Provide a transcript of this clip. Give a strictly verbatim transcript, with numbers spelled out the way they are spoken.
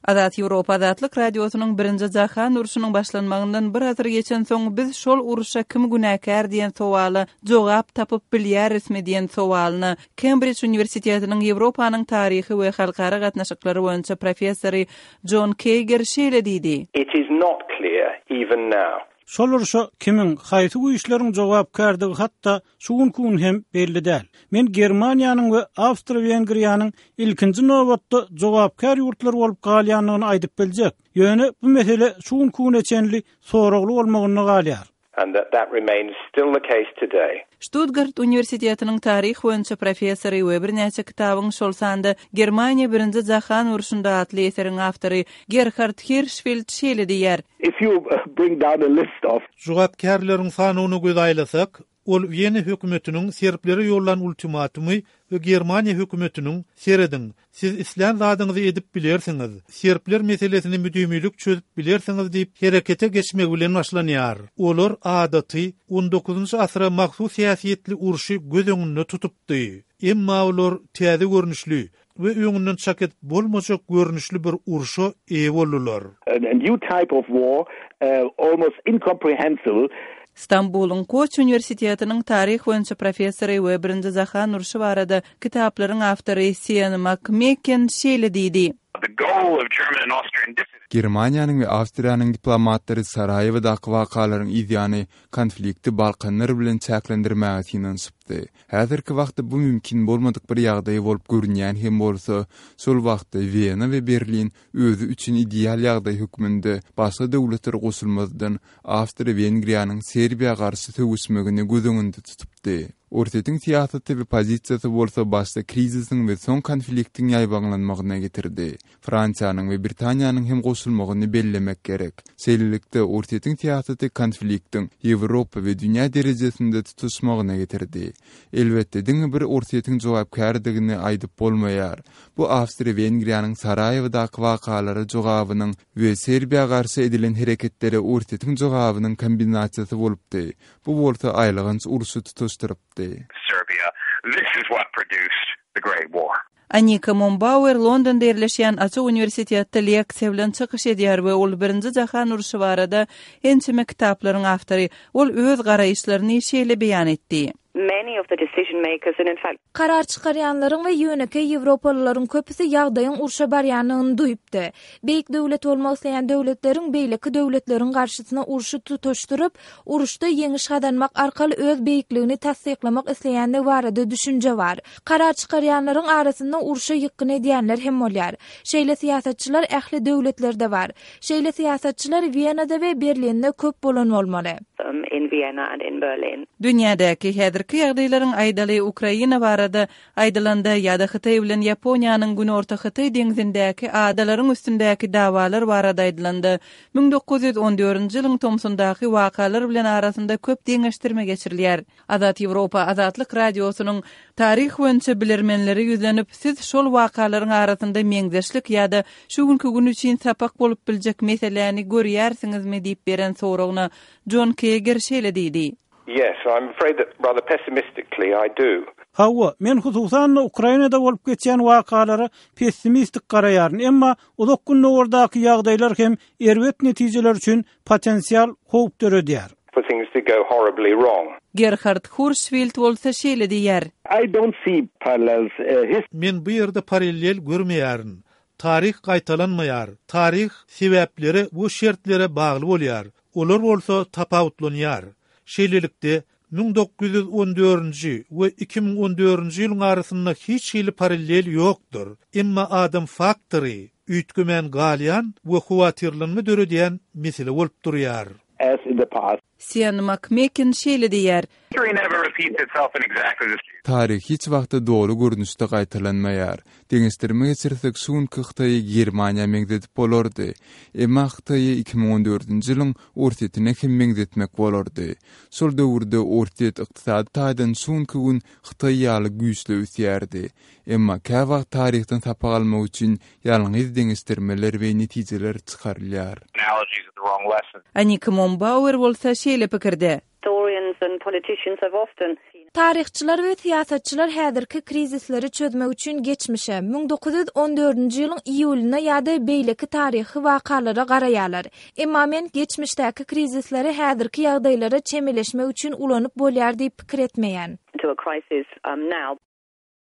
Azat Ýewropa Azatlyk radiosynyň birinji jahan uruşynyň başlanmagyndan bir azyr geçen soň biz şol uruşa kim günäkär diýen sowaly jogap tapyp bilýärismi diýen sowalyny Cambridge Universitetiniň Ýewropanyň taryhy we halkara gatnaşyklary boýunça professory John Kager şeýle diýdi. It is not clear even now. Şol uruşa kimin haýsy güýçleriň jogapkärligi hatda şugun hem belli däl. Men Germaniýanyň we Awstria-Wengriýanyň ilkinji nowatda jogapkär ýurtlar bolup galýanlygyny aýdyp biljek. Ýöne bu mesele şugun eçenli soragly bolmagyny galýar. And that, that remains still the case today. Stuttgart Universitetiniň taryh boýunça professory we bir näçe kitabyň şol sanda Germaniýa birinji jahan uruşunda atly eseriň awtory Gerhard Hirschfeld şeýle diýär. If you uh, bring down a list of jogapkärleriň sanyny gözaýlasak, ol Wien hökümetiniň serpleri ýollan ultimatumy we Germaniýa hökümetiniň serediň. Siz islan zadyňyzy edip bilersiňiz. Serpler meselesini müdümlük çözüp bilersiňiz diýip herekete geçmek bilen başlanýar. Olar adaty on dokuzunçy asyra mahsus siýasatly uruşy göz öňünde tutupdy. Emma olar täze görnüşli we öňünden çaket bolmajak görnüşli bir uruşa eýe boldular. A new type of war, uh, almost incomprehensible. Stambulun Koç Üniversitetiniň taryh boýunça professory we birinji jahan uruşy barada kitaplaryň awtory Sian McMecken şeýle diýdi. Germaniýanyň we Awstriýanyň diplomatlary Sarajewo'daky wakalaryň ýany konflikti Balkanlar bilen çäklendirmäge tinansypdy. Häzirki wagtda bu mümkin bolmadyk bir ýagdaý bolup görünýän hem bolsa, şol wagtda Wien we Berlin özü üçin ideal ýagdaý hükmünde başga döwletler goşulmadan Awstria-Wengriýanyň Serbiýa garşy töwüşmegini göz öňünde tutupdy. Ortatyň siýasaty we pozisiýasy bolsa başda krizisiň we soň konfliktiň ýaýbanlanmagyna getirdi. Fransiýanyň we Britaniýanyň hem goşulmagyny bellemek gerek. Şeýlelikde ortatyň siýasaty konfliktiň Ýewropa we dünýä derejesinde tutuşmagyna getirdi. Elbetde diňe bir ortatyň jogapkärdigini aýdyp bolmaýar. Bu Awstria-Wengriýanyň Sarajewo'daky wakalary jogabynyň we Serbiýa garşy edilen hereketleri ortatyň jogabynyň kombinasiýasy bolupdy. Bu bolsa aýlygynç uruşy tutuşdyrypdy. Serbia. This is what produced the Great War. Annika Mombauer Londonda ýerleşýän Açyk Universitetde leksiýa bilen çykyş edýär we ol birinji jahan uruşy barada ençime kitaplaryň awtory. Ol öz garaýşlaryny şeýle beýan etdi. Many of the decision makers and in fact karar çykarýanlaryň we ýöneki Ýewropalylaryň köpüsi ýagdaýyň urşa barýanyny duýupdy. Beýik döwlet bolmak isleýän döwletleriň beýleki döwletleriň garşysyna urşy tutuşduryp, uruşda ýeňiş gadanmak arkaly öz beýikligini tasdiklamak isleýänler barada düşünje bar. Karar çykarýanlaryň arasynda urşa ýykyn edýänler hem bolýar. Şeýle siýasatçylar ähli döwletlerde bar. Şeýle siýasatçylar Wienada we Berlinde köp bolan bolmaly. in Vienna and in Berlin. Dünýädäki häzirki ýagdaýlaryň aýdaly Ukraina barada aýdylanda ýa-da Hytaý bilen Ýaponiýanyň Günorta Hytaý deňizindäki adalaryň üstündäki dawalar barada aýdylanda bin dokuz ýüz on dördünçi ýylyň tomsundaky wakalar bilen arasynda köp deňeşdirme geçirilýär. Azat Ýewropa Azatlyk radiosynyň taryh boýunça bilermenleri ýüzlenip siz şol wakalaryň arasynda meňzeşlik ýa-da şu günkü gün üçin sapak bolup biljek meselelerini görýärsiňizmi diýip beren soragyna John Kager şeýle diýdi. Yes, I'm afraid that rather pessimistically I do. Hawa, men hususan Ukrainada bolup geçen wakalary pessimistik garaýaryn, emma uzak günde ordaky ýagdaýlar hem erwet netijeler üçin potensial howp döredýär. For things to go horribly wrong. Gerhard Hirschfeld bolsa şeýle diýär. I don't see parallels. Uh, Men bu ýerde paralel görmeýärin. Tarih gaýtalanmaýar. Tarih sebäpleri bu şertlere bagly bolýar. Olar bolsa tapawutlanýar. Şeýlelikde bin dokuz ýüz on dördünçi we iki bin on dördünçi ýylyň arasynda hiç şeýle paralel ýokdur. Emma adam faktory, üýtgümen galýan we huwatyrlanma döredýän mesele bolup durýar. As in the past. Sian McMecken şeýle diýär. Tarih hiç wagtda dogry görnüşde gaýtalanmaýar. Deňesdirme geçirsek suňky Hytaý Germaniýa meňzedip bolardy. Emma Hytaý iki bin on dördünçi ýylyň ortatyny kim meňzetmek bolardy. Şol döwürde ortat ykdysady taýdan suňky gün Hytaý ýaly güýçli ösýärdi. Emma käwagt tarihden tapa almak üçin ýalňyz deňesdirmeler we netijeler çykarylýar. Annika Mombauer bolsa şeýle pikirde. Historians and politicians have often Tarihçiler we siýasatçylar häzirki krizisleri çözmek üçin geçmişe bin dokuz yüz on dördünji ýylyň iýulyna ýa-da beýleki taryhy wakalara garaýarlar. Emma men geçmişdäki krizisleri häzirki ýagdaýlara çemeleşmek üçin ulanyp bolýar diýip pikir etmeýän. to a crisis um, now.